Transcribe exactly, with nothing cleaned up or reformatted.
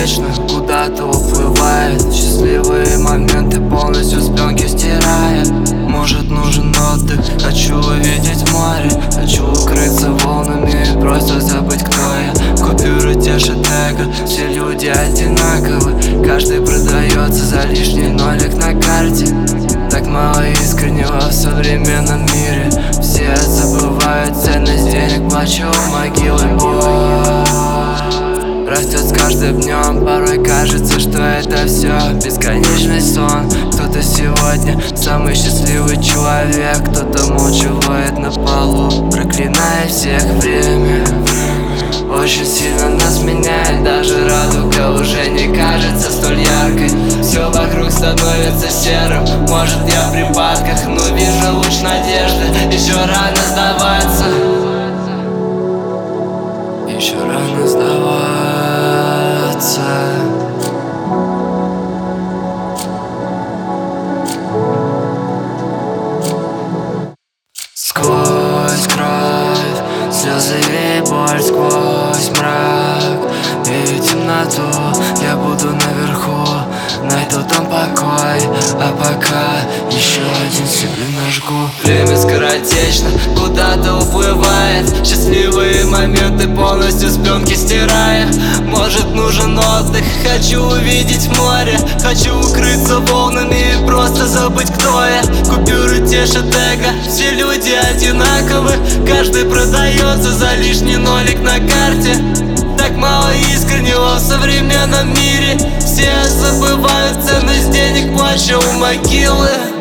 скоротечно, куда-то уплывает. Счастливые моменты полностью с пленки стирает. Может, нужен отдых, хочу увидеть море. Хочу укрыться волнами и просто забыть, кто я. Купюры тешат эго, все люди одинаковы. Каждый продается за лишний нолик на карте. Так мало искреннего в современном мире. Все забывают ценность денег, плачу у могилы. Боль растет с каждым днем, порой кажется, что это все бесконечный сон. Кто-то сегодня самый счастливый человек, кто-то молча воет на полу, проклиная всех время. Очень сильно нас меняет, даже радуга уже не кажется столь яркой. Все вокруг становится серым, может я в припадках, но вижу луч надежды. Еще рано сдаваться, еще рано сдаваться. Сквозь кровь, слезы и боль, сквозь мрак и темноту я буду наверху, найду там покой. А пока еще один себе нажгу. Время скоротечно, куда-то уплывает. Счастливые моменты полностью с пленки стирая. Может, нужен отдых, хочу увидеть море. Хочу укрыться волнами и просто забыть, кто я. Купюры тешат эго, все люди одинаковы. Каждый продается за лишний нолик на карте. Так мало искреннего в современном мире. Все забывают ценность денег, плача у могилы.